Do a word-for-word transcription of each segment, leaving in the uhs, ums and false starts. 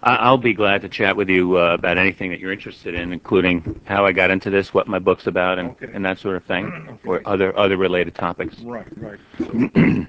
I- I'll be glad to chat with you uh, about anything that you're interested in, including how I got into this, what my book's about, and, Okay. and that sort of thing, or Okay. other other related topics. Right, right. So,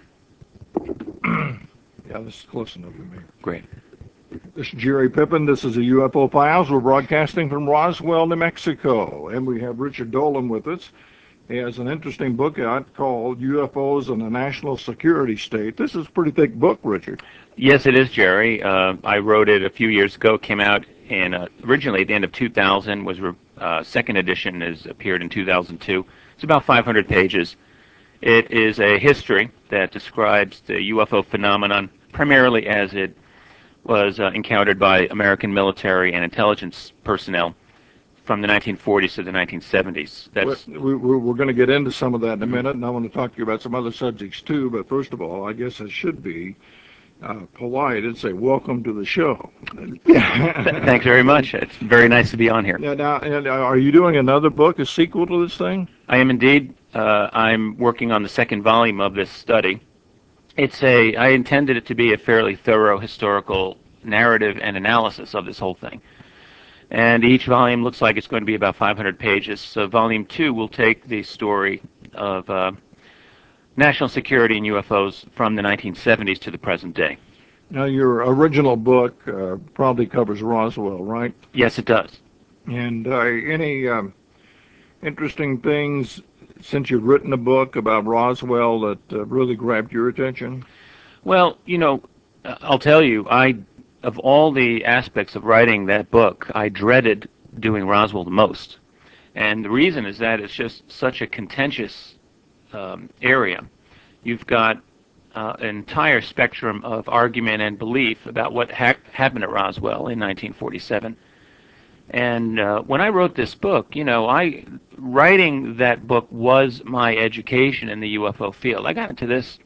yeah, this is close enough for me. Great. This is Jerry Pippin. This is the U F O Files. We're broadcasting from Roswell, New Mexico, and we have Richard Dolan with us. He has an interesting book out called U F Os and the National Security State. This is a pretty thick book, Richard. Yes, it is, Jerry. Uh, I wrote it a few years ago. Came out in uh, originally at the end of two thousand. Was re- uh, second edition is appeared in two thousand two. It's about five hundred pages. It is a history that describes the U F O phenomenon primarily as it was uh, encountered by American military and intelligence personnel from the nineteen forties to the nineteen seventies. Well, That's we, we, we're going to get into some of that in a minute, and I want to talk to you about some other subjects too. But first of all, I guess I should be uh, polite and say welcome to the show. th- thanks very much. It's very nice to be on here. Now, now, and, uh, are you doing another book, a sequel to this thing? I am indeed. Uh, I'm working on the second volume of this study. It's a. I intended it to be a fairly thorough historical narrative and analysis of this whole thing. And each volume looks like it's going to be about five hundred pages. So volume two will take the story of uh, national security and U F Os from the nineteen seventies to the present day. Now, your original book uh, probably covers Roswell, right? Yes, it does. And uh, any um, interesting things since you've written a book about Roswell that uh, really grabbed your attention? Well, you know, uh, I'll tell you, I of all the aspects of writing that book, I dreaded doing Roswell the most. And the reason is that it's just such a contentious um, area. You've got uh, an entire spectrum of argument and belief about what ha- happened at Roswell in nineteen forty-seven. And uh, when I wrote this book, you know, I writing that book was my education in the U F O field. I got into this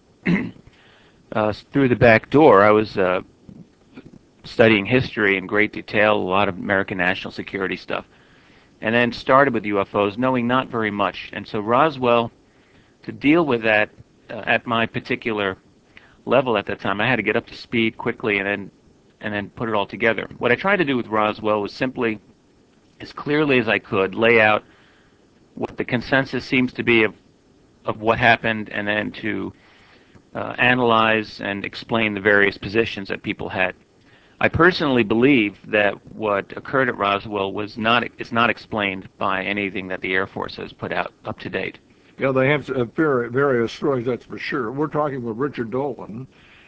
uh, through the back door. I was uh, studying history in great detail, a lot of American national security stuff, and then started with U F Os, knowing not very much. And so Roswell, to deal with that uh, at my particular level at that time, I had to get up to speed quickly and then and then put it all together. What I tried to do with Roswell was simply, as clearly as I could, lay out what the consensus seems to be of of what happened, and then to uh, analyze and explain the various positions that people had. I personally believe that what occurred at Roswell was not is not explained by anything that the Air Force has put out up to date. Yeah, they have uh, various stories, that's for sure. We're talking with Richard Dolan,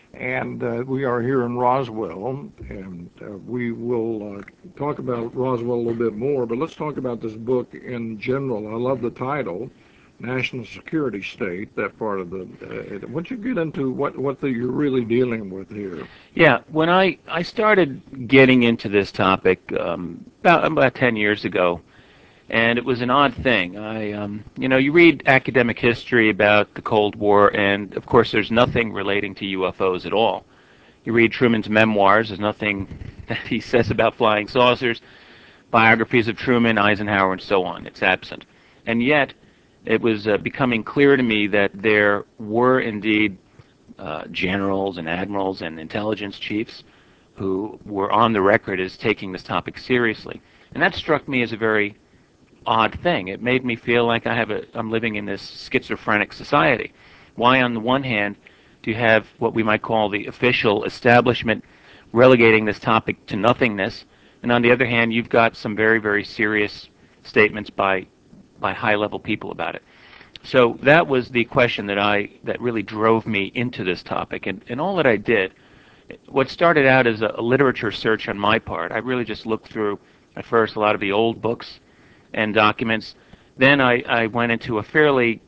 and uh, we are here in Roswell, and uh, we will uh, talk about Roswell a little bit more, but let's talk about this book in general. I love the title, National Security State, that part of the, uh, once you get into what, what the, you're really dealing with here. Yeah, when I, I started getting into this topic um, about about ten years ago, and it was an odd thing. I, um, you know, you read academic history about the Cold War, and of course, there's nothing relating to U F Os at all. You read Truman's memoirs, there's nothing that he says about flying saucers. Biographies of Truman, Eisenhower, and so on. It's absent. And yet, it was uh, becoming clear to me that there were indeed uh, generals and admirals and intelligence chiefs who were on the record as taking this topic seriously. And that struck me as a very odd thing. It made me feel like I have a, I'm living in this schizophrenic society. Why, on the one hand, do you have what we might call the official establishment relegating this topic to nothingness, and on the other hand, you've got some very, very serious statements by by high-level people about it. So that was the question that I that really drove me into this topic, and, and all that I did. What started out as a, a literature search on my part, I really just looked through at first a lot of the old books and documents. Then I, I went into a fairly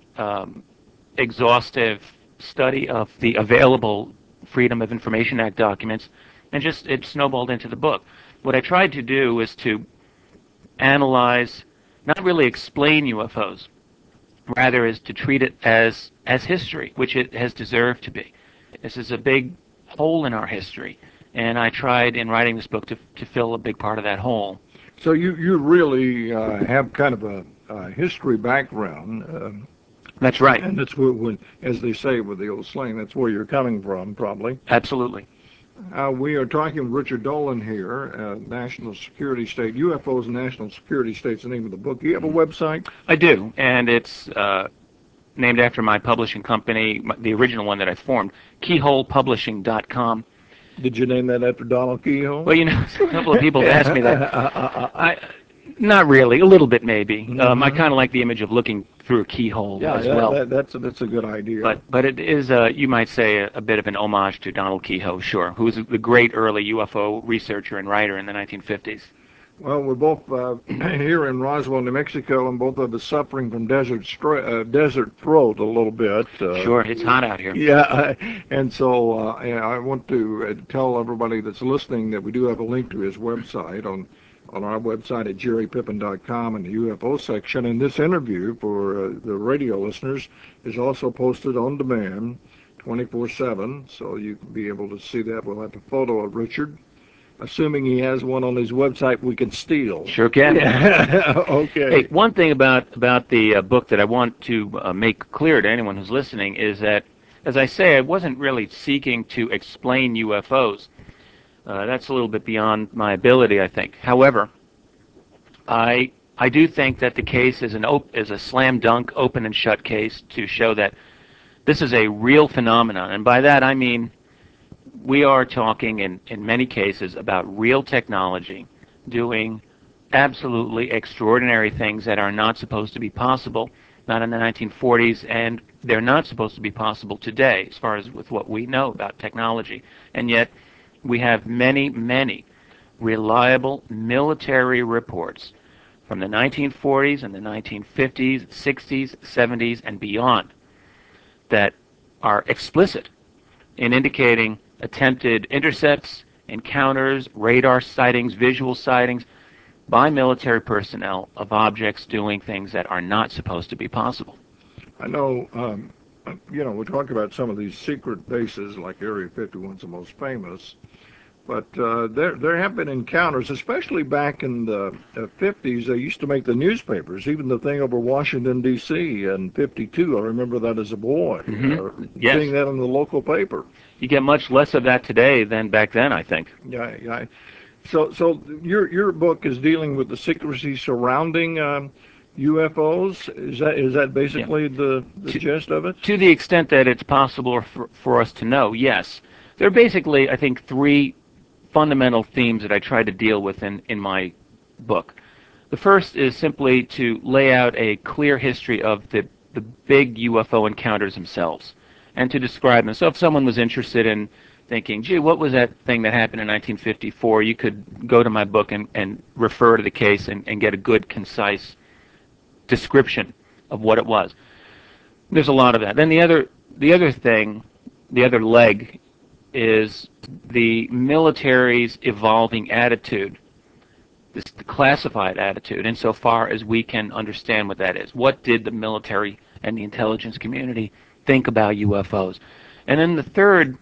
um, exhaustive study of the available Freedom of Information Act documents, and just it snowballed into the book. What I tried to do was to analyze, not really explain U F Os, rather is to treat it as as history, which it has deserved to be. This is a big hole in our history, and I tried in writing this book to to fill a big part of that hole. So you, you really uh, have kind of a, a history background. Um, That's right. And that's where, when, as they say with the old slang, that's where you're coming from, probably. Absolutely. Uh, we are talking with Richard Dolan here, uh, National Security State. U F Os and National Security State's the name of the book. Do you have a website? I do, and it's uh, named after my publishing company, the original one that I formed, keyhole publishing dot com. Did you name that after Donald Keyhole? Well, you know, a couple of people have asked me that. I, not really, a little bit maybe. Mm-hmm. Um, I kind of like the image of looking through a keyhole yeah, as that, well. That, that's, a, that's a good idea. But but it is, uh, you might say, a, a bit of an homage to Donald Keyhoe, sure, who was the great early U F O researcher and writer in the nineteen fifties. Well, we're both uh, here in Roswell, New Mexico, and both of us suffering from desert stra- uh, desert throat a little bit. Uh, sure, it's hot out here. Yeah, I, and so uh, I want to uh, tell everybody that's listening that we do have a link to his website on on our website at jerry pippin dot com in the U F O section. And this interview for uh, the radio listeners is also posted on demand twenty-four seven, so you can be able to see that. We'll have a photo of Richard. Assuming he has one on his website we can steal. Sure can. Yeah. Okay. Hey, one thing about, about the uh, book that I want to uh, make clear to anyone who's listening is that, as I say, I wasn't really seeking to explain U F Os. Uh, that's a little bit beyond my ability, I think. However, I I do think that the case is an op- is a slam dunk, open and shut case to show that this is a real phenomenon, and by that I mean we are talking in, in many cases about real technology doing absolutely extraordinary things that are not supposed to be possible, not in the nineteen forties, and they're not supposed to be possible today as far as with what we know about technology. And yet we have many, many reliable military reports from the nineteen forties and the nineteen fifties, sixties, seventies, and beyond that are explicit in indicating attempted intercepts, encounters, radar sightings, visual sightings by military personnel of objects doing things that are not supposed to be possible. I know, um, you know, we talk about some of these secret bases, like Area fifty-one's the most famous, but uh, there there have been encounters, especially back in the uh, fifties. They used to make the newspapers, even the thing over Washington, D C in fifty-two. I remember that as a boy, Mm-hmm. uh, Yes. seeing that in the local paper. You get much less of that today than back then, I think. Yeah, yeah. So, so your your book is dealing with the secrecy surrounding um, U F Os. Is that is that basically yeah. the the to, gist of it? To the extent that it's possible for, for us to know, yes. There are basically, I think, three fundamental themes that I try to deal with in, in my book. The first is simply to lay out a clear history of the, the big U F O encounters themselves and to describe them. So if someone was interested in thinking, gee, what was that thing that happened in nineteen fifty-four, you could go to my book and, and refer to the case and, and get a good, concise description of what it was. There's a lot of that. Then the other, the other thing, the other leg is the military's evolving attitude, this classified attitude, insofar as we can understand what that is. What did the military and the intelligence community think about U F Os? And then the third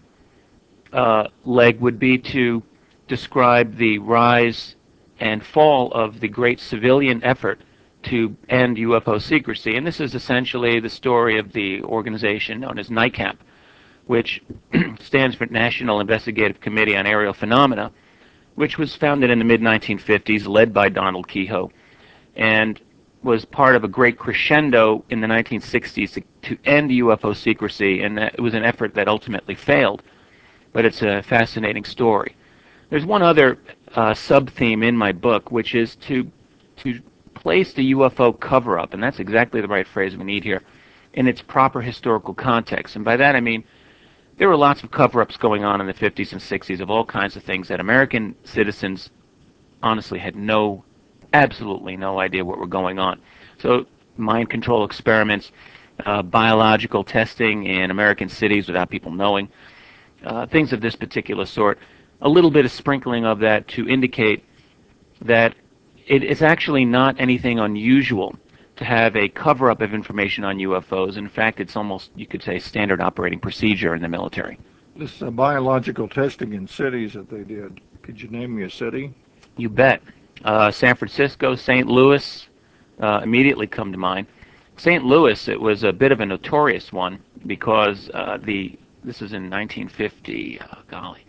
uh, leg would be to describe the rise and fall of the great civilian effort to end U F O secrecy. And this is essentially the story of the organization known as NICAP, which stands for National Investigative Committee on Aerial Phenomena, which was founded in the mid nineteen fifties, led by Donald Keyhoe, and was part of a great crescendo in the nineteen sixties to, to end U F O secrecy, and that, it was an effort that ultimately failed, but it's a fascinating story. There's one other uh, sub-theme in my book, which is to, to place the U F O cover-up, and that's exactly the right phrase we need here, in its proper historical context. And by that I mean there were lots of cover-ups going on in the fifties and sixties of all kinds of things that American citizens honestly had no, absolutely no idea what were going on. So mind control experiments, uh, biological testing in American cities without people knowing, uh, things of this particular sort. A little bit of sprinkling of that to indicate that it is actually not anything unusual to have a cover-up of information on U F Os. In fact, it's almost, you could say, standard operating procedure in the military. This uh, biological testing in cities that they did, could you name me a city? You bet. Uh, San Francisco, Saint Louis uh, immediately come to mind. Saint Louis, it was a bit of a notorious one because uh, the this is in nineteen fifty, oh, golly,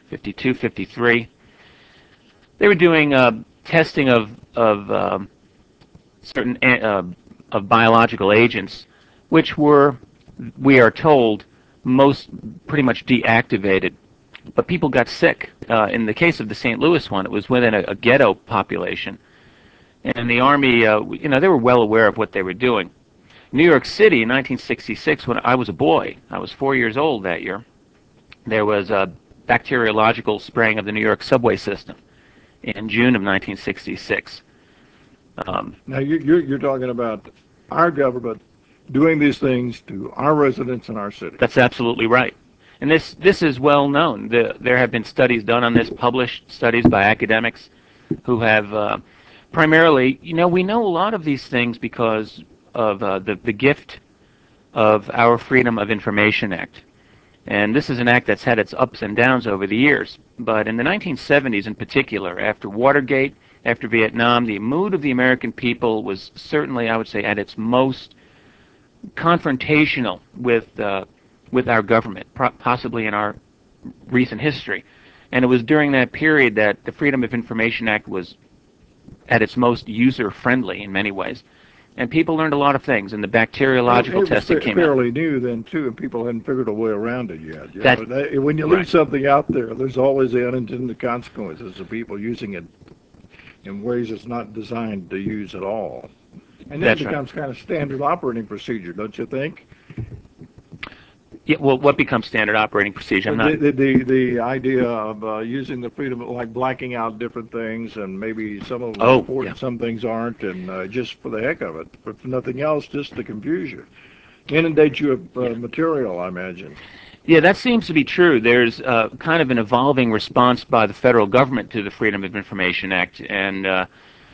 fifty-two, fifty-three. They were doing uh, testing of of um, certain uh, of biological agents, which were, we are told, most pretty much deactivated. But people got sick. Uh, in the case of the Saint Louis one, it was within a, a ghetto population, and the Army, uh, you know, they were well aware of what they were doing. New York City in nineteen sixty-six, when I was a boy, I was four years old that year, there was a bacteriological spraying of the New York subway system in June of nineteen sixty-six. Um, Now, you, you're, you're talking about our government doing these things to our residents in our city. that's absolutely right. And this, this is well known. The, there have been studies done on this, published studies by academics who have uh, primarily, you know, we know a lot of these things because of uh, the, the gift of our Freedom of Information Act. And this is an act that's had its ups and downs over the years. But in the nineteen seventies in particular, after Watergate, after Vietnam, the mood of the American people was certainly, I would say, at its most confrontational with uh, with our government, possibly in our recent history. And it was during that period that the Freedom of Information Act was at its most user-friendly in many ways. And people learned a lot of things, and the bacteriological it, it testing was fa- came out. fairly new then, too, and people hadn't figured a way around it yet. You That, know, they, when you right. leave something out there, there's always the unintended consequences of people using it in ways it's not designed to use at all. And then it That's right. becomes kind of standard operating procedure, don't you think? Yeah, well, what becomes standard operating procedure? I'm The, not. the, the, the idea of uh, using the freedom, like blacking out different things, and maybe some of them are Oh, important, yeah. some things aren't, and uh, just for the heck of it, but for nothing else, just to confuse you. Inundate you with uh, Yeah. material, I imagine. Yeah, that seems to be true. There's uh, kind of an evolving response by the federal government to the Freedom of Information Act. And, uh,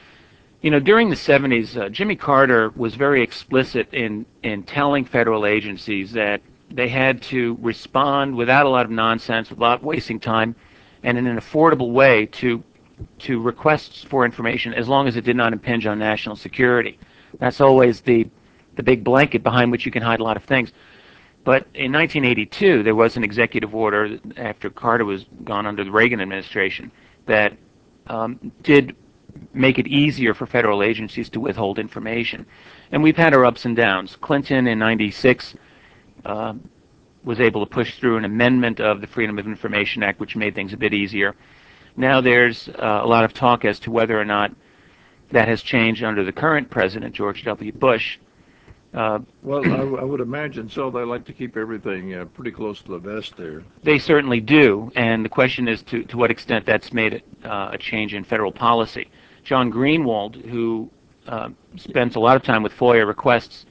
you know, during the seventies, uh, Jimmy Carter was very explicit in, in telling federal agencies that they had to respond without a lot of nonsense, without wasting time, and in an affordable way to to requests for information as long as it did not impinge on national security. That's always the the big blanket behind which you can hide a lot of things. But in nineteen eighty-two, there was an executive order after Carter was gone under the Reagan administration that um, did make it easier for federal agencies to withhold information. And we've had our ups and downs. Clinton in ninety-six uh, was able to push through an amendment of the Freedom of Information Act, which made things a bit easier. Now there's uh, a lot of talk as to whether or not that has changed under the current president, George W. Bush. Uh, Well, I, w- I would imagine so. They like to keep everything uh, pretty close to the vest there. they certainly do, and the question is to, to what extent that's made it, uh, a change in federal policy. John Greenwald, who uh, spends a lot of time with FOIA requests,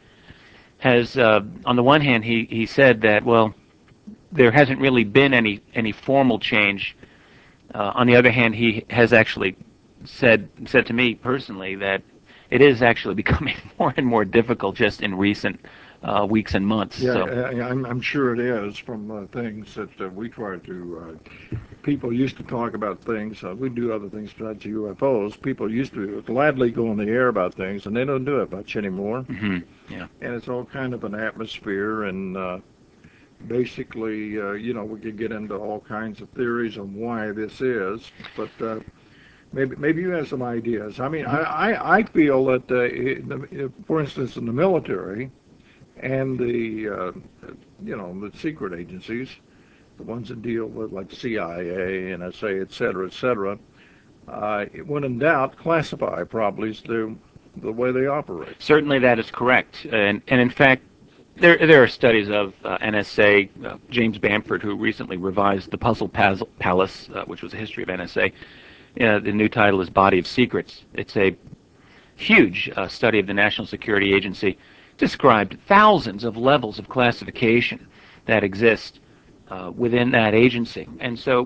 has, uh, on the one hand, he, he said that, well, there hasn't really been any, any formal change. Uh, on the other hand, he has actually said said to me personally that it is actually becoming more and more difficult just in recent uh, weeks and months. Yeah, So, I, I'm, I'm sure it is from uh, things that uh, we try to. Uh, people used to talk about things. Uh, we do other things besides U F Os. People used to gladly go on the air about things, and they don't do it much anymore. hmm yeah, And it's all kind of an atmosphere, and uh, basically, uh, you know, we could get into all kinds of theories on why this is, but uh, maybe maybe you have some ideas. I mean, hmm I, I, I feel that, uh, in the, for instance, in the military and the, uh, you know, the secret agencies, the ones that deal with like C I A, N S A, et cetera, et cetera, uh, when in doubt, classify probably is the, the way they operate. certainly that is correct. And and in fact, there there are studies of uh, N S A. Uh, James Bamford, who recently revised the Puzzle Paz- Palace, uh, which was a history of N S A. Uh, the new title is Body of Secrets. It's a huge uh, study of the National Security Agency, described thousands of levels of classification that exist uh, within that agency. And so,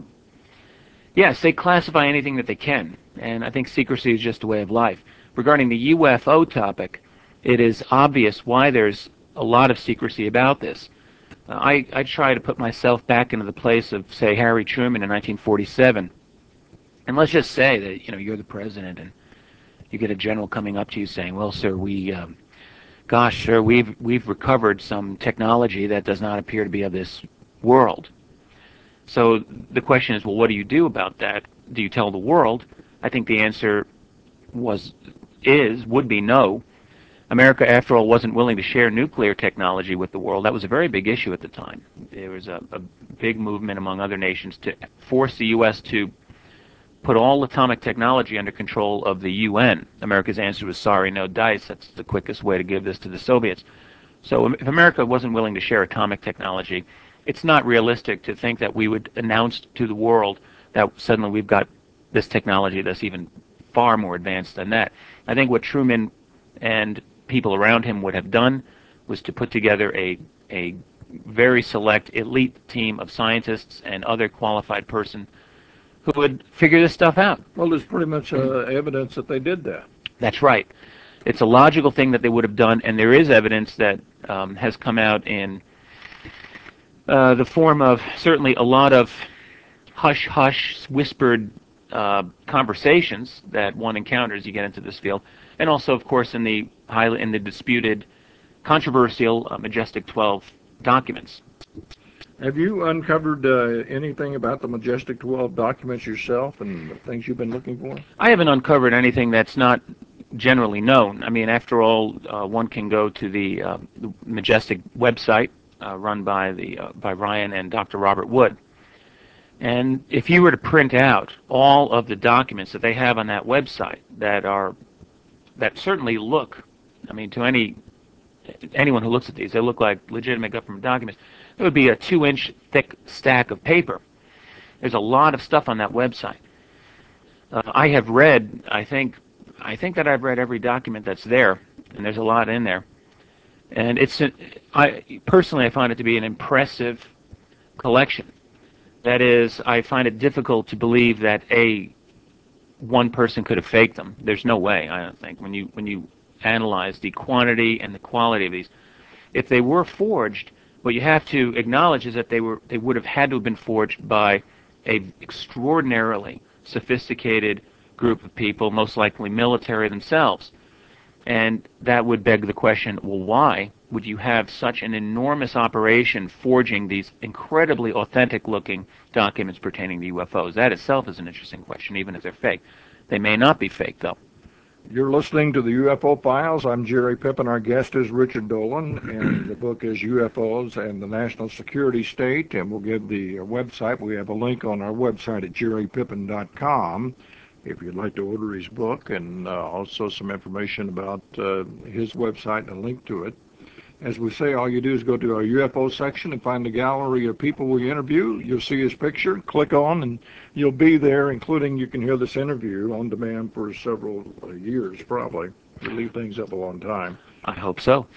yes, they classify anything that they can, and I think secrecy is just a way of life. Regarding the U F O topic, it is obvious why there's a lot of secrecy about this. Uh, I, I try to put myself back into the place of, say, Harry Truman in nineteen forty-seven, and let's just say that, you know, you're the president and you get a general coming up to you saying, "Well, sir, we, um, gosh, sir, we've we've recovered some technology that does not appear to be of this world." So the question is, well, what do you do about that? Do you tell the world? I think the answer was, is, would be no. America, after all, wasn't willing to share nuclear technology with the world. That was a very big issue at the time. There was a, a big movement among other nations to force the U S to put all atomic technology under control of the U N. America's answer was sorry, no dice. That's the quickest way to give this to the Soviets. So if America wasn't willing to share atomic technology, it's not realistic to think that we would announce to the world that suddenly we've got this technology that's even far more advanced than that. I think what Truman and people around him would have done was to put together a, a very select elite team of scientists and other qualified person who would figure this stuff out. Well, there's pretty much uh, evidence that they did that. That's right. It's a logical thing that they would have done, and there is evidence that um, has come out in uh, the form of certainly a lot of hush-hush, whispered uh, conversations that one encounters as you get into this field, and also, of course, in the highly in the disputed, controversial uh, Majestic twelve documents. Have you uncovered uh, anything about the Majestic twelve documents yourself and the things you've been looking for? I haven't uncovered anything that's not generally known. I mean, after all, uh, one can go to the, uh, the Majestic website uh, run by the uh, by Ryan and Doctor Robert Wood. And if you were to print out all of the documents that they have on that website that are that certainly look, I mean, to any anyone who looks at these, they look like legitimate government documents. It would be a two-inch thick stack of paper. There's a lot of stuff on that website. Uh, I have read, I think, I think that I've read every document that's there, and there's a lot in there. And it's, an, I personally, I find it to be an impressive collection. That is, I find it difficult to believe that a one person could have faked them. There's no way, I don't think, when you when you analyze the quantity and the quality of these. If they were forged, what you have to acknowledge is that they were they would have had to have been forged by a extraordinarily sophisticated group of people, most likely military themselves. And that would beg the question, well, why would you have such an enormous operation forging these incredibly authentic-looking documents pertaining to U F Os? That itself is an interesting question, even if they're fake. They may not be fake, though. You're listening to the U F O Files. I'm Jerry Pippin. Our guest is Richard Dolan, and the book is U F Os and the National Security State, and we'll give the website. We have a link on our website at jerry pippin dot com if you'd like to order his book, and uh, also some information about uh, his website and a link to it. As we say, all you do is go to our U F O section and find the gallery of people we interview. You'll see his picture, click on, and you'll be there, including you can hear this interview on demand for several uh, years, probably. We leave things up a long time. I hope so.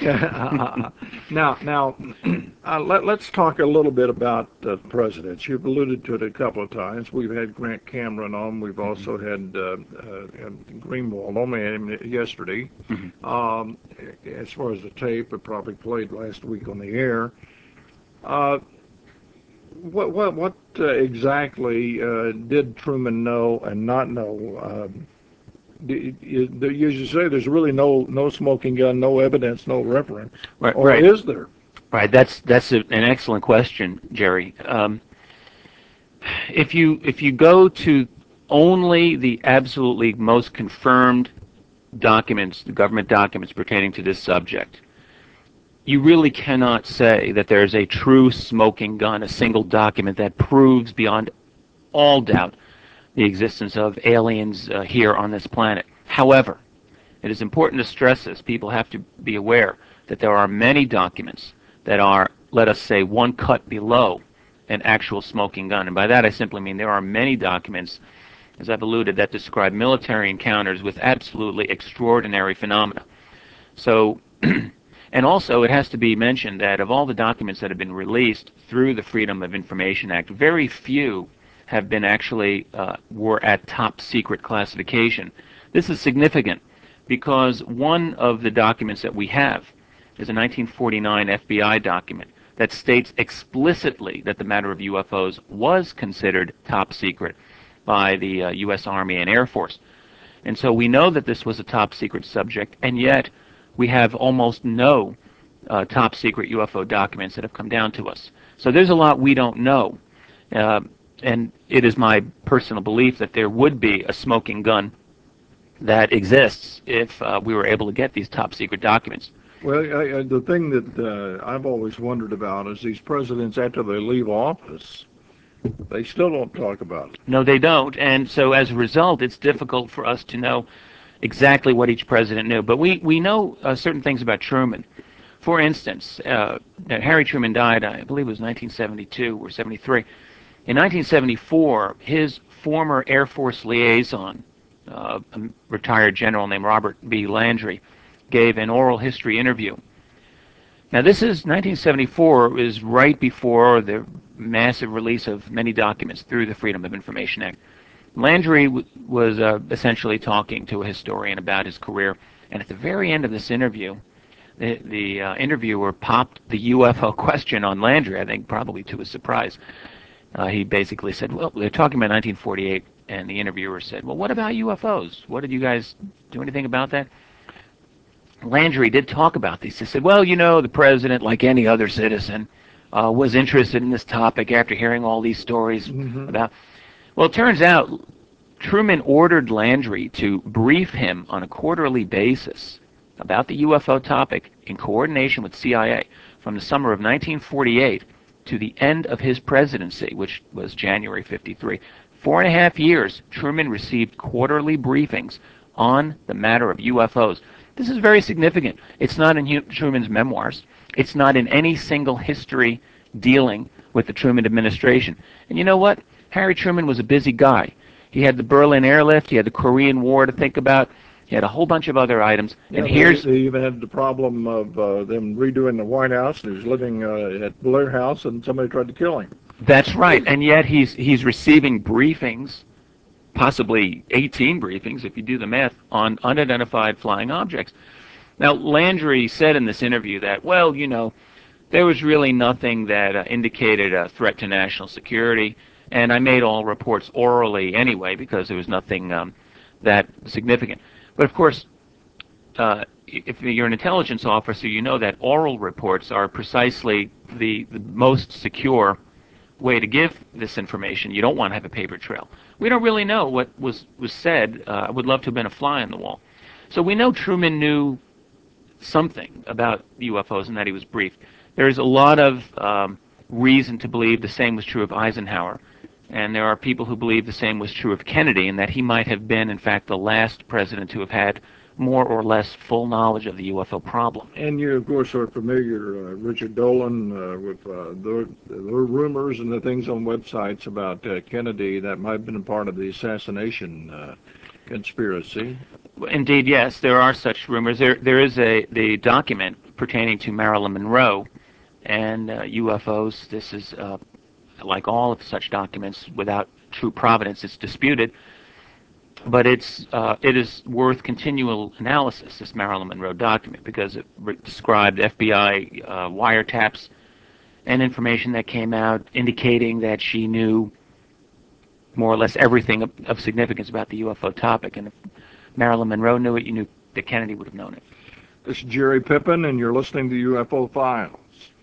now, now uh, let, let's talk a little bit about uh, presidents. You've alluded to it a couple of times. We've had Grant Cameron on. We've also had uh, uh, Greenwald on me yesterday. Mm-hmm. Um, as far as the tape, it probably played last week on the air. Uh, what what what uh, exactly uh, did Truman know and not know? Uh, You, you, you say there's really no no smoking gun, no evidence, no reference, Right, or right. is there? Right. That's that's a, an excellent question, Jerry. Um, if you if you go to only the absolutely most confirmed documents, the government documents pertaining to this subject, you really cannot say that there's a true smoking gun, a single document that proves beyond all doubt the existence of aliens uh, here on this planet. However, it is important to stress this. People have to be aware that there are many documents that are, let us say, one cut below an actual smoking gun. And by that I simply mean there are many documents, as I've alluded, that describe military encounters with absolutely extraordinary phenomena. So, and also it has to be mentioned that of all the documents that have been released through the Freedom of Information Act, very few have been actually, uh, were at top secret classification. This is significant because one of the documents that we have is a nineteen forty-nine F B I document that states explicitly that the matter of U F Os was considered top secret by the uh, U S Army and Air Force. And so we know that this was a top secret subject, and yet we have almost no uh, top secret U F O documents that have come down to us. So there's a lot we don't know. Uh, and it is my personal belief that there would be a smoking gun that exists if uh, we were able to get these top secret documents. Well, I, I, the thing that uh, I've always wondered about is these presidents, after they leave office, they still don't talk about it. No, they don't. And so as a result, it's difficult for us to know exactly what each president knew. But we, we know uh, certain things about Truman. For instance, uh, Harry Truman died, I believe it was nineteen seventy-two or seventy-three. In nineteen seventy-four, his former Air Force liaison, uh, a retired general named Robert B. Landry, gave an oral history interview. Now, this is nineteen seventy-four, is right before the massive release of many documents through the Freedom of Information Act. Landry w- was uh, essentially talking to a historian about his career, and at the very end of this interview, the, the uh, interviewer popped the U F O question on Landry, I think probably to his surprise. Uh, he basically said, well, they're talking about nineteen forty-eight, and the interviewer said, well, what about U F Os? What did you guys do anything about that? Landry did talk about these. He said, well, you know, the president, like any other citizen, uh, was interested in this topic after hearing all these stories Mm-hmm. about. Well, it turns out Truman ordered Landry to brief him on a quarterly basis about the U F O topic in coordination with C I A from the summer of nineteen forty-eight to the end of his presidency, which was January fifty-three. Four and a half years, Truman received quarterly briefings on the matter of U F Os. This is very significant. It's not in Truman's memoirs. It's not in any single history dealing with the Truman administration. And you know what? Harry Truman was a busy guy. He had the Berlin airlift. He had the Korean War to think about. He had a whole bunch of other items. Yeah, And they, here's they even had the problem of uh, them redoing the White House. He was living uh, at Blair House, and somebody tried to kill him. that's right. And yet he's he's receiving briefings, possibly eighteen briefings if you do the math, on unidentified flying objects. Now, Landry said in this interview that, well, you know, there was really nothing that uh, indicated a threat to national security, and I made all reports orally anyway because there was nothing um, that significant. But of course, uh, if you're an intelligence officer, you know that oral reports are precisely the, the most secure way to give this information. You don't want to have a paper trail. We don't really know what was, was said. Uh, I would love to have been a fly on the wall. So we know Truman knew something about U F Os and that he was briefed. There's a lot of um, reason to believe the same was true of Eisenhower. And there are people who believe the same was true of Kennedy, and that he might have been, in fact, the last president to have had more or less full knowledge of the U F O problem. And you, of course, are familiar, uh, Richard Dolan, uh, with uh, the, the rumors and the things on websites about uh, Kennedy that might have been a part of the assassination uh, conspiracy. Indeed, yes, there are such rumors. There, there is a the document pertaining to Marilyn Monroe and uh, U F Os. This is uh, like all of such documents, without true provenance, it's disputed. But it's uh, it is worth continual analysis, this Marilyn Monroe document, because it re- described F B I uh, wiretaps and information that came out indicating that she knew more or less everything of, of significance about the U F O topic. And if Marilyn Monroe knew it, you knew that Kennedy would have known it. This is Jerry Pippin, and you're listening to U F O Files.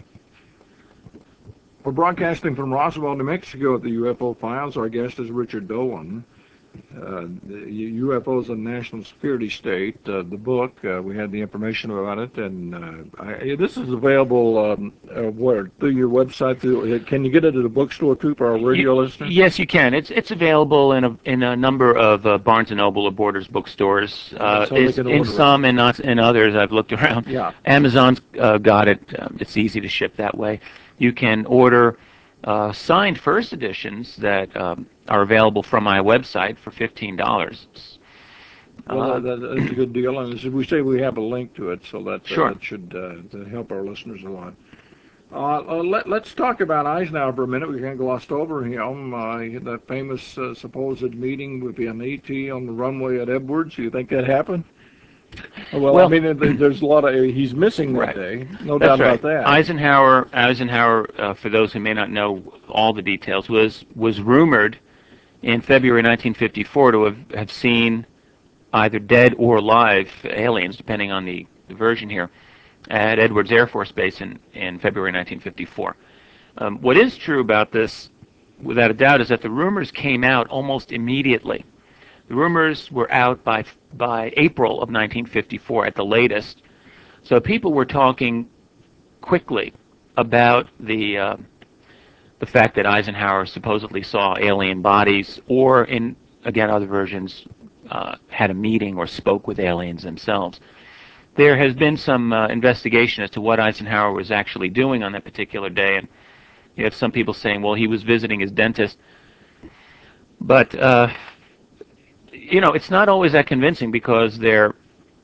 We're broadcasting from Roswell, New Mexico at the U F O Files. Our guest is Richard Dolan. Uh, U F Os and National Security State, uh, the book, uh, we had the information about it, and uh, I, this is available um, uh, where, through your website. Through, can you get it at a bookstore too for our radio You, listeners? yes, you can. It's it's available in a in a number of uh, Barnes and Noble or Borders bookstores. Uh, So they it's can in order it. some and not in others. I've looked around. Yeah. Amazon's uh, got it. Um, it's easy to ship that way. You can order uh, signed first editions that um, are available from my website for fifteen dollars. Well, Uh, that, that's a good deal, and as we say, we have a link to it, so that, uh, Sure. that should uh, help our listeners a lot. Uh, uh, let, let's talk about Eisenhower for a minute. We can't gloss over him. Uh, that famous uh, supposed meeting with an E T on the runway at Edwards. Do you think that happened? Well, I well, mean, there's a lot of he's missing that right. day, no That's doubt right. about that. Eisenhower, Eisenhower, uh, for those who may not know all the details, was was rumored in February nineteen fifty-four to have, have seen either dead or alive aliens, depending on the, the version here, at Edwards Air Force Base in, in February nineteen fifty-four. Um, what is true about this without a doubt, is that the rumors came out almost immediately. The rumors were out by by April of nineteen fifty-four at the latest. So people were talking quickly about the uh, the fact that Eisenhower supposedly saw alien bodies, or in again other versions uh, had a meeting or spoke with aliens themselves. There has been some uh, investigation as to what Eisenhower was actually doing on that particular day, and you have some people saying, well, he was visiting his dentist. But uh, you know, it's not always that convincing, because they're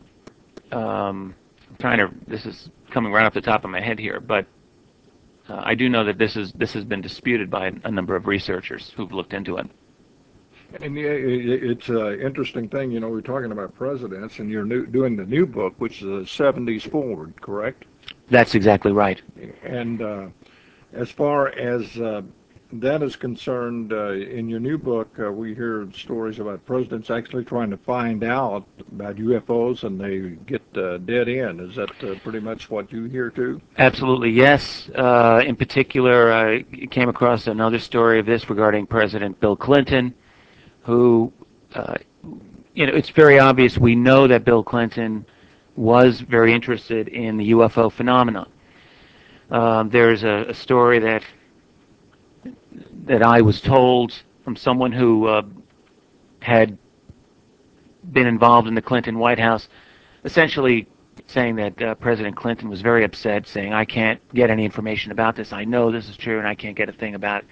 um, I'm trying to. This is coming right off the top of my head here, but uh, I do know that this is this has been disputed by a number of researchers who've looked into it. And yeah, it- it's an interesting thing, you know, we're talking about presidents, and you're new, doing the new book, which is the seventies forward, correct? That's exactly right. And uh, as far as uh, that is concerned, uh, in your new book, uh, we hear stories about presidents actually trying to find out about U F Os, and they get uh, dead end. Is that uh, pretty much what you hear too? Absolutely, yes. Uh, in particular, I came across another story of this regarding President Bill Clinton, who, uh, you know, it's very obvious. We know that Bill Clinton was very interested in the U F O phenomenon. Um, there's a, a story that that I was told from someone who uh, had been involved in the Clinton White House, essentially saying that uh, President Clinton was very upset, saying, I can't get any information about this. I know this is true, and I can't get a thing about it.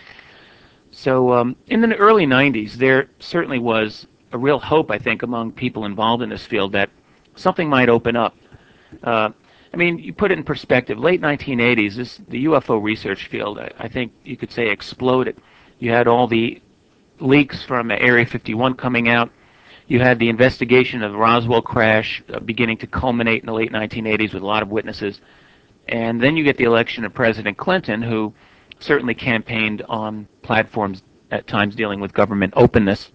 So um, in the early nineties, there certainly was a real hope, I think, among people involved in this field that something might open up. Uh, I mean, you put it in perspective. Late nineteen eighties, this, the U F O research field, I, I think you could say, exploded. You had all the leaks from Area fifty-one coming out. You had the investigation of the Roswell crash uh, beginning to culminate in the late nineteen eighties with a lot of witnesses. And then you get the election of President Clinton, who certainly campaigned on platforms at times dealing with government openness.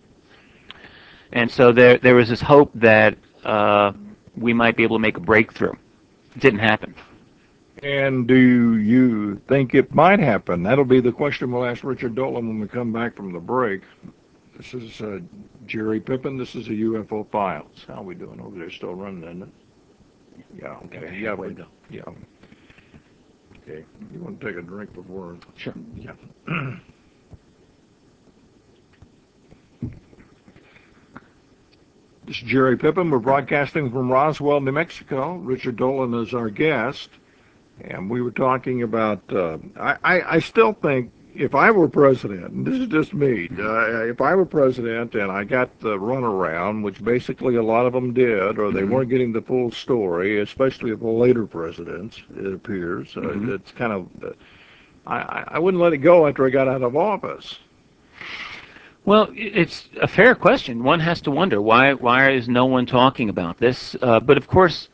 And so there, there was this hope that uh, we might be able to make a breakthrough. It didn't happen. And do you think it might happen? That'll be the question we'll ask Richard Dolan when we come back from the break. This is uh, Jerry Pippin. This is a U F O Files. How are we doing over there? Still running, isn't it? Yeah, okay. Yeah, we go. Yeah. Okay. You want to take a drink before? Sure. Yeah. This is Jerry Pippin. We're broadcasting from Roswell, New Mexico. Richard Dolan is our guest. And we were talking about, uh, I, I, I still think if I were president, and this is just me, uh, if I were president and I got the runaround, which basically a lot of them did, or they Mhm. weren't getting the full story, especially the later presidents, it appears, uh, Mhm. it's kind of, uh, I, I wouldn't let it go after I got out of office. Well, it's a fair question. One has to wonder, why why is no one talking about this? Uh, but of course,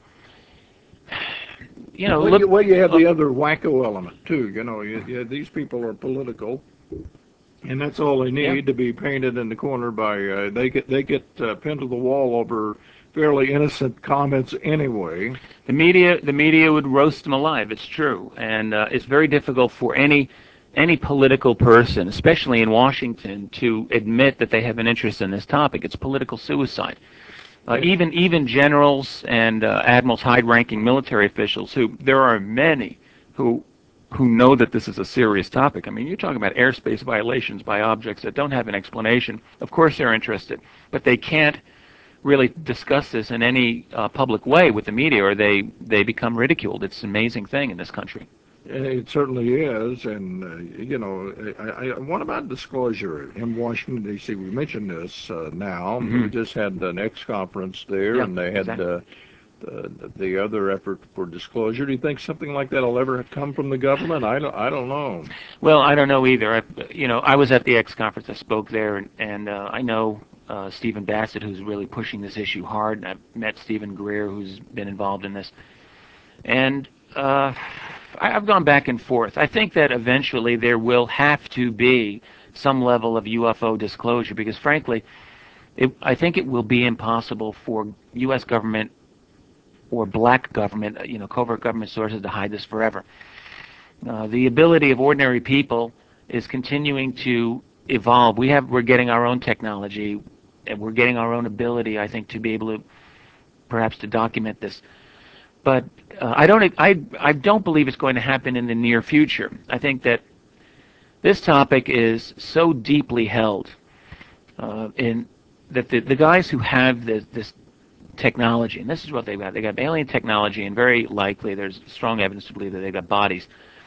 you know, Well, look. you, well, you have Uh, the other wacko element, too. You know, you, you, these people are political. And that's all they need yeah. to be painted in the corner by, uh, they get they get uh, pinned to the wall over fairly innocent comments anyway. The media, the media would roast them alive. It's true, and uh, it's very difficult for any any political person, especially in Washington, to admit that they have an interest in this topic. It's political suicide. Uh, even even generals and uh, admirals, high-ranking military officials, who there are many who who know that this is a serious topic. I mean, you're talking about airspace violations by objects that don't have an explanation. Of course, they're interested, but they can't really discuss this in any uh, public way with the media, or they they become ridiculed. It's an amazing thing in this country. It certainly is, and uh, you know, I, I, what about disclosure in Washington D C? We mentioned this uh, now. Mm-hmm. We just had an X conference there, Yeah, and they had exactly. uh, the, the other effort for disclosure. Do you think something like that will ever come from the government? I don't, I don't know. Well, I don't know either. I, you know, I was at the X conference. I spoke there, and, and uh, I know uh, Stephen Bassett, who's really pushing this issue hard. And I've met Stephen Greer, who's been involved in this, and uh, I, I've gone back and forth. I think that eventually there will have to be some level of U F O disclosure, because frankly, it, I think it will be impossible for U S government or black government, you know, covert government sources to hide this forever. Uh, the ability of ordinary people is continuing to evolve. We have, we're getting our own technology, and we're getting our own ability, I think, to be able to perhaps to document this. But uh, I don't, I, I don't believe it's going to happen in the near future. I think that this topic is so deeply held uh, in that the, the guys who have this, this technology, and this is what they've got, they got alien technology, and very likely there's strong evidence to believe that they've got bodies.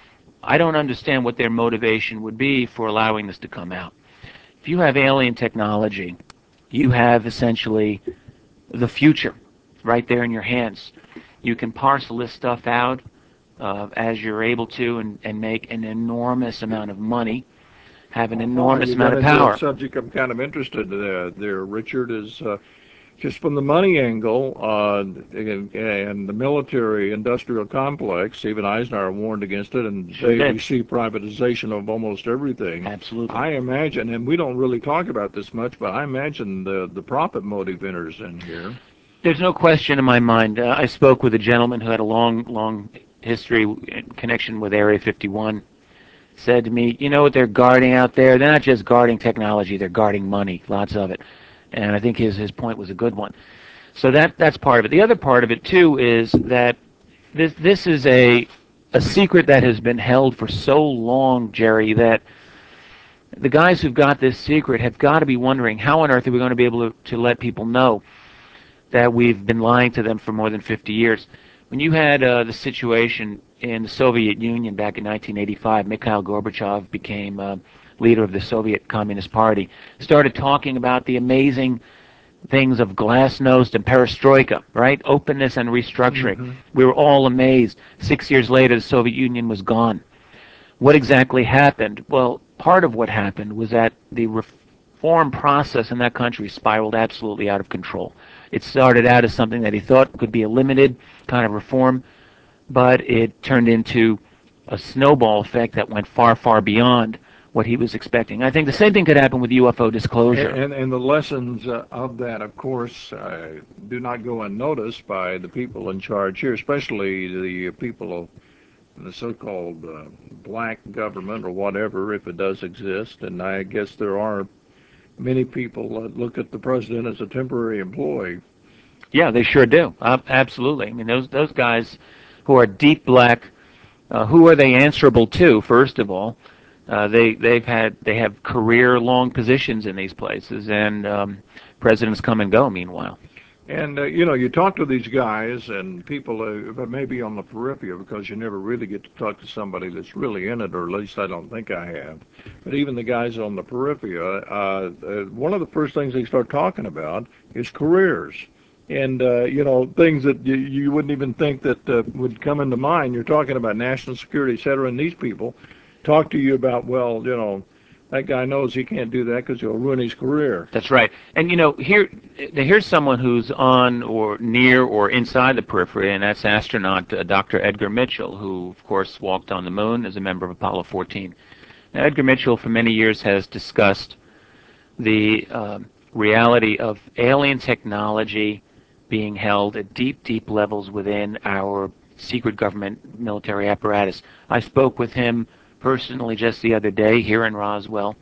I don't understand what their motivation would be for allowing this to come out. If you have alien technology, you have essentially the future right there in your hands. You can parcel this stuff out uh, as you're able to, and, and make an enormous amount of money, have an enormous oh, amount of into power. A subject I'm kind of interested in there, there Richard, is uh, just from the money angle uh, and, and the military-industrial complex. Stephen Eisenhower warned against it, and Sure they, did. we see privatization of almost everything. Absolutely. I imagine, and we don't really talk about this much, but I imagine the, the profit motive enters in here. There's no question in my mind. Uh, I spoke with a gentleman who had a long, long history in connection with Area fifty-one. Said to me, you know what they're guarding out there? They're not just guarding technology, they're guarding money, lots of it. And I think his, his point was a good one. So that that's part of it. The other part of it, too, is that this, this is a, a secret that has been held for so long, Jerry, that the guys who've got this secret have got to be wondering, how on earth are we going to be able to, to let people know that we've been lying to them for more than fifty years? When you had uh, the situation in the Soviet Union back in nineteen eighty-five, Mikhail Gorbachev became uh, leader of the Soviet Communist Party, started talking about the amazing things of glasnost and perestroika, right? Openness and restructuring. Mm-hmm. We were all amazed. Six years later, the Soviet Union was gone. What exactly happened? Well, part of what happened was that the reform process in that country spiraled absolutely out of control. It started out as something that he thought could be a limited kind of reform, but it turned into a snowball effect that went far, far beyond what he was expecting. I think the same thing could happen with U F O disclosure. And, and, and the lessons uh, of that, of course, uh, do not go unnoticed by the people in charge here, especially the people of the so-called uh, black government or whatever, if it does exist. And I guess there are many people that look at the president as a temporary employee. Yeah, they sure do. Uh, absolutely. I mean, those those guys who are deep black, uh, who are they answerable to? First of all, uh, they they've had they have career-long positions in these places, and um, presidents come and go. Meanwhile, And, uh, you know, you talk to these guys and people uh, that may be on the periphery, because you never really get to talk to somebody that's really in it, or at least I don't think I have. But even the guys on the periphery, uh, uh, one of the first things they start talking about is careers. And, uh, you know, things that you, you wouldn't even think that uh, would come into mind. You're talking about national security, et cetera, and these people talk to you about, well, you know, that guy knows he can't do that because he'll ruin his career. that's right. And you know, here here's someone who's on or near or inside the periphery, and that's astronaut uh, Doctor Edgar Mitchell, who of course walked on the moon as a member of Apollo fourteen. Now, Edgar Mitchell, for many years, has discussed the uh, reality of alien technology being held at deep, deep levels within our secret government military apparatus. I spoke with him personally just the other day here in Roswell,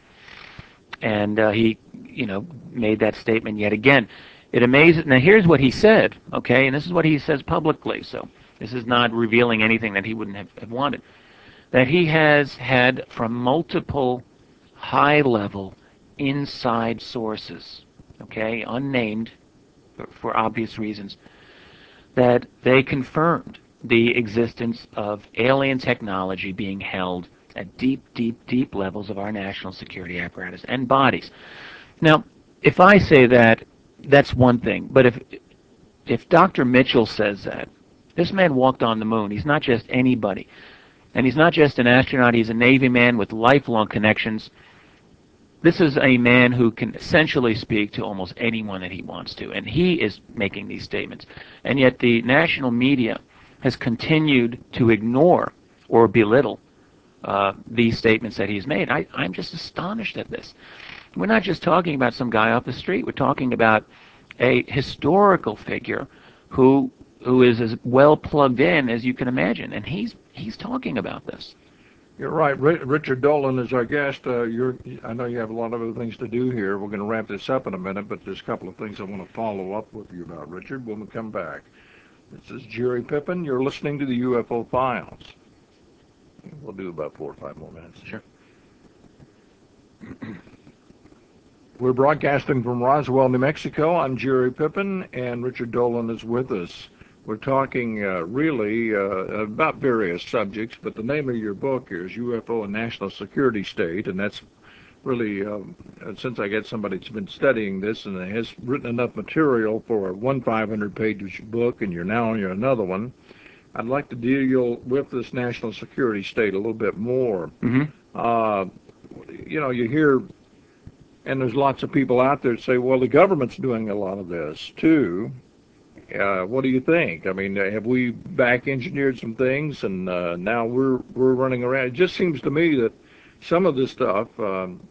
and uh, he, you know, made that statement yet again. It amazes. Now, here's what he said, okay, and this is what he says publicly. So this is not revealing anything that he wouldn't have, have wanted. That he has had from multiple high-level inside sources, okay, unnamed for, for obvious reasons, that they confirmed the existence of alien technology being held at deep, deep, deep levels of our national security apparatus and bodies. Now, if I say that, that's one thing, but if if Doctor Mitchell says that, this man walked on the moon. He's not just anybody. And he's not just an astronaut, he's a Navy man with lifelong connections. This is a man who can essentially speak to almost anyone that he wants to, and he is making these statements. And yet the national media has continued to ignore or belittle uh, these statements that he's made. I, I'm just astonished at this. We're not just talking about some guy off the street. We're talking about a historical figure who who is as well plugged in as you can imagine, and he's he's talking about this. You're right. Ri- Richard Dolan is our guest. Uh, you're, I know you have a lot of other things to do here. We're going to wrap this up in a minute, but there's a couple of things I want to follow up with you about, Richard, when we come back. This is Jerry Pippin. You're listening to the U F O Files. We'll do about four or five more minutes. Sure. We're broadcasting from Roswell, New Mexico. I'm Jerry Pippin, and Richard Dolan is with us. We're talking uh, really uh, about various subjects, but the name of your book is U F O and National Security State, and that's really, um, since I get somebody that's been studying this and has written enough material for one five hundred page book, and you're now on your another one, I'd like to deal with this national security state a little bit more. Mm-hmm. Uh, you know, you hear, and there's lots of people out there that say, well, the government's doing a lot of this too. Uh, what do you think? I mean, have we back engineered some things, and uh, now we're we're running around? It just seems to me that some of this stuff, um,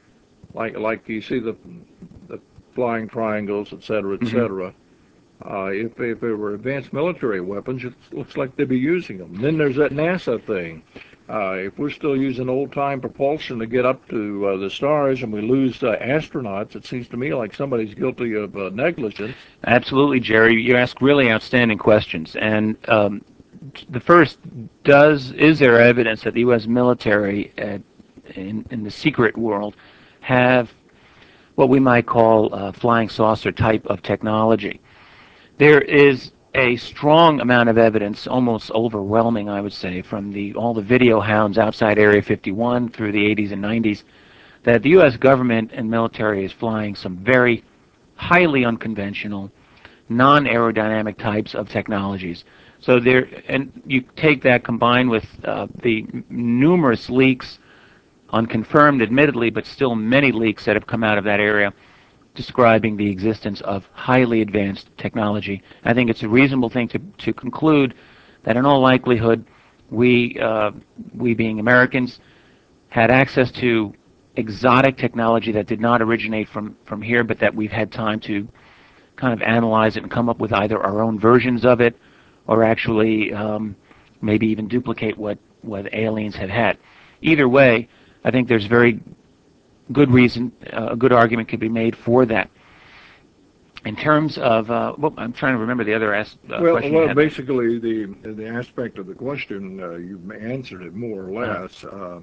like like you see the the flying triangles, et cetera, et Mm-hmm. cetera. Uh, if if they were advanced military weapons, it looks like they'd be using them. Then there's that NASA thing. Uh, if we're still using old-time propulsion to get up to uh, the stars and we lose uh, astronauts, it seems to me like somebody's guilty of uh, negligence. Absolutely, Jerry. You ask really outstanding questions. And um, the first, does is there evidence that the U S military at, in, in the secret world have what we might call uh, flying saucer type of technology? There is a strong amount of evidence, almost overwhelming, I would say, from the all the video hounds outside Area fifty-one through the eighties and nineties, that the U S government and military is flying some very highly unconventional, non-aerodynamic types of technologies. So there, and you take that combined with uh, the numerous leaks, unconfirmed admittedly, but still many leaks that have come out of that area describing the existence of highly advanced technology. I think it's a reasonable thing to, to conclude that in all likelihood we, uh, we being Americans, had access to exotic technology that did not originate from, from here, but that we've had time to kind of analyze it and come up with either our own versions of it or actually um, maybe even duplicate what, what aliens have had. Either way, I think there's very good reason, uh, a good argument could be made for that. In terms of, uh, well, I'm trying to remember the other as, uh, Well, question you well, had there. basically the the aspect of the question uh, you've answered it more or Uh-huh. less. Uh,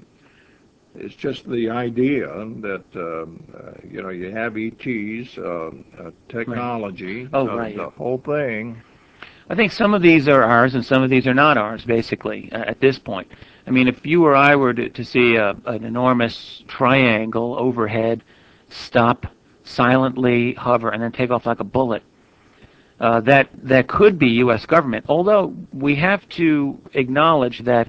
it's just the idea that um, uh, you know you have E Ts, uh, uh, Right. technology, Oh, uh, right, yeah. the whole thing. I think some of these are ours and some of these are not ours, basically, uh, at this point. I mean, if you or I were to, to see a, an enormous triangle overhead, stop, silently hover, and then take off like a bullet, uh, that, that could be U S government. Although we have to acknowledge that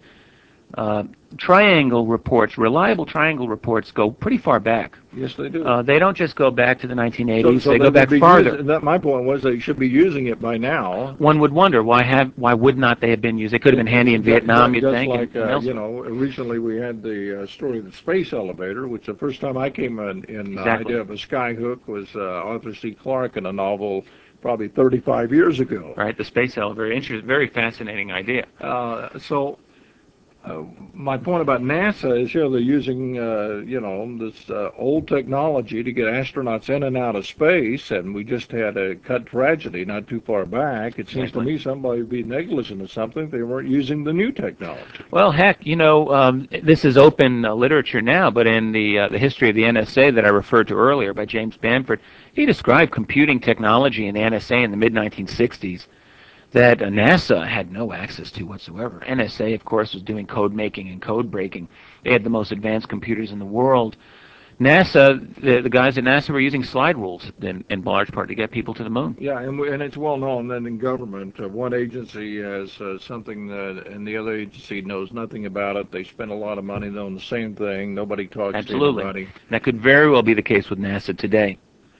uh, triangle reports, reliable triangle reports, go pretty far back. Yes, they do. Uh, they don't just go back to the nineteen So, eighties, so they they go would back be farther. using. That my point was they should be using it by now. One would wonder why have why would not they have been used? They could have been handy in Ju- ju- Vietnam, you'd Just think, and, like and uh, you elsewhere. know, recently we had the uh, story of the space elevator, which the first time I came in, in the Exactly. idea of a skyhook was uh, Arthur C. Clarke in a novel probably thirty-five years ago. Right, the space elevator, interesting, very fascinating idea. Uh, so Uh, my point about NASA is here they're using, uh, you know, this uh, old technology to get astronauts in and out of space, and we just had a cut tragedy not too far back. It seems to Exactly. me somebody would be negligent of something if they weren't using the new technology. Well, heck, you know, um, this is open uh, literature now, but in the uh, the history of the N S A that I referred to earlier by James Bamford, he described computing technology in the N S A in the mid nineteen sixties that uh, NASA had no access to whatsoever. N S A, of course, was doing code making and code breaking. They had the most advanced computers in the world. NASA, the, the guys at NASA were using slide rules in, in large part to get people to the moon. Yeah, and, we, and it's well known that in government, uh, one agency has uh, something that, and the other agency knows nothing about it. They spend a lot of money on the same thing. Nobody talks to Absolutely. anybody. That could very well be the case with NASA today.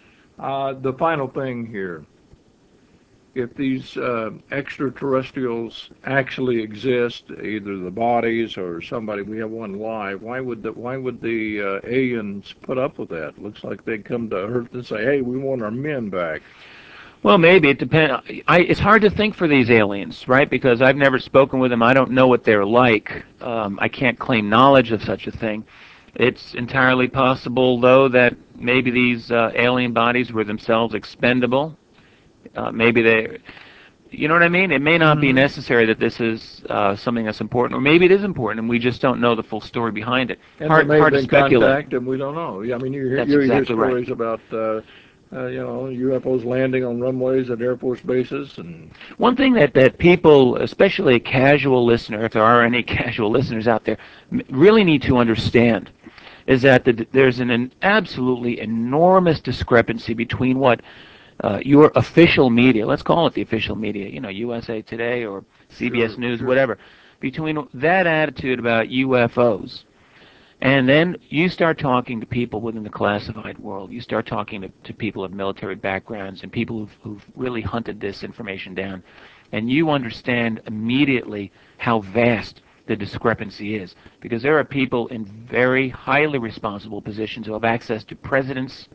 Uh, the final thing here. If these uh, extraterrestrials actually exist, either the bodies or somebody, we have one live, why would the, why would the uh, aliens put up with that? Looks like they'd come to Earth and say, hey, we want our men back. Well, maybe it depends. I, it's hard to think for these aliens, right? Because I've never spoken with them. I don't know what they're like. Um, I can't claim knowledge of such a thing. It's entirely possible, though, that maybe these uh, alien bodies were themselves expendable. Uh, maybe they, you know what I mean? It may not be Mm-hmm. necessary that this is uh, something that's important, or maybe it is important, and we just don't know the full story behind it. And there Hard, may have hard to been speculate. contact, and we don't know. Yeah, I mean, you hear, That's you hear exactly right. stories about, uh, uh, you know, U F Os landing on runways at Air Force bases, and One thing that, that people, especially a casual listener, if there are any casual listeners out there, m- really need to understand is that the, there's an, an absolutely enormous discrepancy between what uh, your official media, let's call it the official media, you know, U S A Today or C B S sure, News, sure. whatever, between that attitude about U F Os and then you start talking to people within the classified world. You start talking to, to people of military backgrounds and people who've, who've really hunted this information down. And you understand immediately how vast the discrepancy is. Because there are people in very highly responsible positions who have access to presidents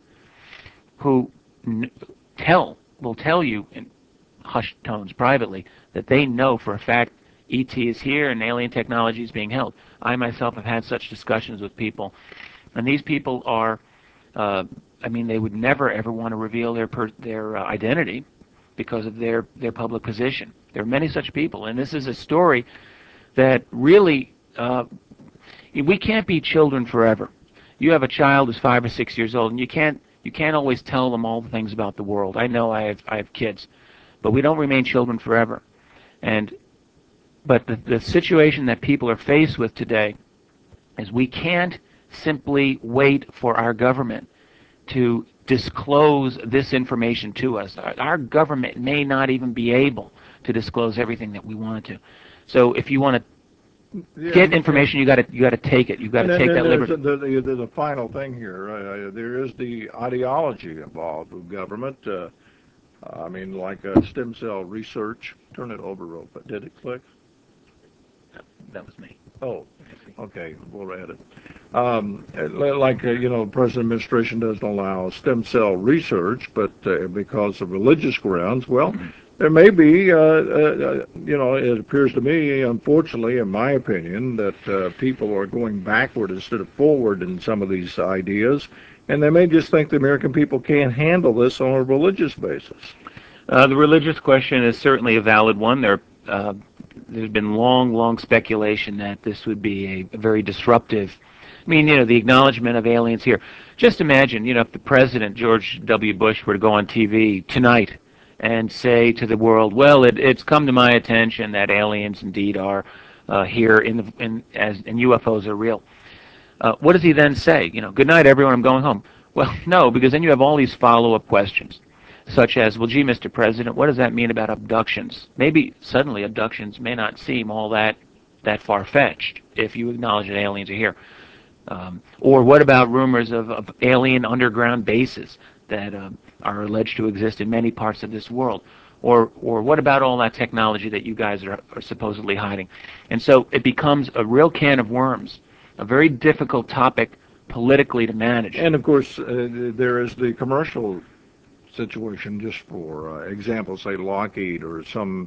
who n- tell, will tell you in hushed tones privately that they know for a fact E T is here and alien technology is being held. I myself have had such discussions with people, and these people are, uh, I mean, they would never ever want to reveal their per- their uh, identity because of their their public position. There are many such people, and this is a story that really uh, we can't be children forever. You have a child who's five or six years old, and you can't you can't always tell them all the things about the world. I know I have I have kids, but we don't remain children forever. And but the, the situation that people are faced with today is we can't simply wait for our government to disclose this information to us. Our, our government may not even be able to disclose everything that we want to. So if you want to Yeah, get yeah. information, you got to you got to take it. You got And to then, take then that there's liberty. the, the, the, the final thing here. Uh, there is the ideology involved with government. Uh, I mean, like uh, stem cell research. Turn it over real quick. Did it click? That was me. Oh, okay. We'll add it. Um, like, uh, you know, the present administration doesn't allow stem cell research, but uh, because of religious grounds, well, there may be, uh, uh, you know, it appears to me, unfortunately, in my opinion, that uh, people are going backward instead of forward in some of these ideas, and they may just think the American people can't handle this on a religious basis. Uh, the religious question is certainly a valid one. There, uh, there's been long, long speculation that this would be a, a very disruptive. I mean, you know, the acknowledgement of aliens here. Just imagine, you know, if the president George W. Bush were to go on T V tonight and say to the world, "Well, it, it's come to my attention that aliens indeed are uh, here in the in as and U F Os are real." Uh, what does he then say? You know, "Good night, everyone. I'm going home." Well, no, because then you have all these follow-up questions such as, well, gee, Mister President, what does that mean about abductions? Maybe suddenly abductions may not seem all that that far-fetched if you acknowledge that aliens are here. Um, or what about rumors of, of alien underground bases that um, are alleged to exist in many parts of this world? Or, or what about all that technology that you guys are, are supposedly hiding? And so it becomes a real can of worms, a very difficult topic politically to manage. And of course, uh, there is the commercial situation, just for uh, example, say Lockheed or some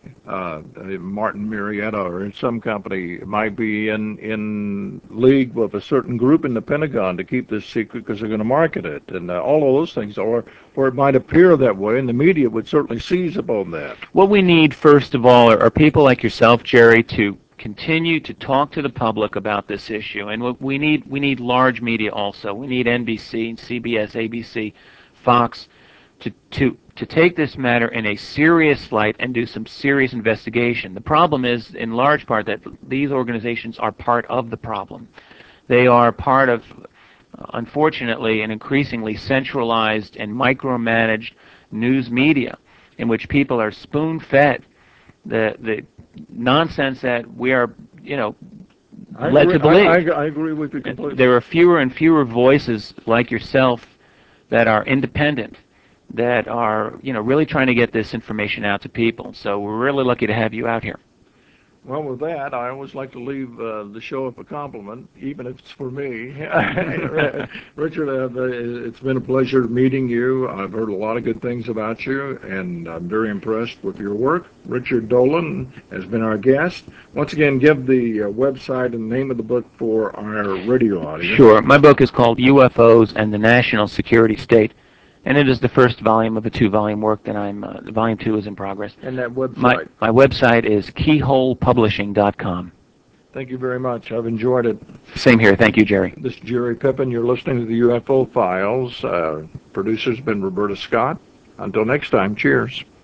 uh, Martin Marietta or some company might be in in league with a certain group in the Pentagon to keep this secret because they're going to market it, and uh, all of those things, or or it might appear that way, and the media would certainly seize upon that. What we need, first of all, are, are people like yourself, Jerry, to continue to talk to the public about this issue. And what we need, we need large media also. We need N B C, C B S, A B C, Fox, to, to, to take this matter in a serious light and do some serious investigation. The problem is, in large part, that these organizations are part of the problem. They are part of, unfortunately, an increasingly centralized and micromanaged news media in which people are spoon-fed the the nonsense that we are, you know, I led agree. to I, I, believe. I agree with you completely. There are fewer and fewer voices like yourself that are independent, that are, you know, really trying to get this information out to people. So we're really lucky to have you out here. Well, with that, I always like to leave uh, the show with a compliment, even if it's for me. Richard, uh, it's been a pleasure meeting you. I've heard a lot of good things about you, and I'm very impressed with your work. Richard Dolan has been our guest. Once again, give the uh, website and name of the book for our radio audience. Sure. My book is called U F Os and the National Security State, and it is the first volume of a two-volume work that I'm. Uh, volume two is in progress. And that website. My my website is keyhole publishing dot com. Thank you very much. I've enjoyed it. Same here. Thank you, Jerry. This is Jerry Pippin. You're listening to the U F O Files. Uh, producer's been Roberta Scott. Until next time, cheers.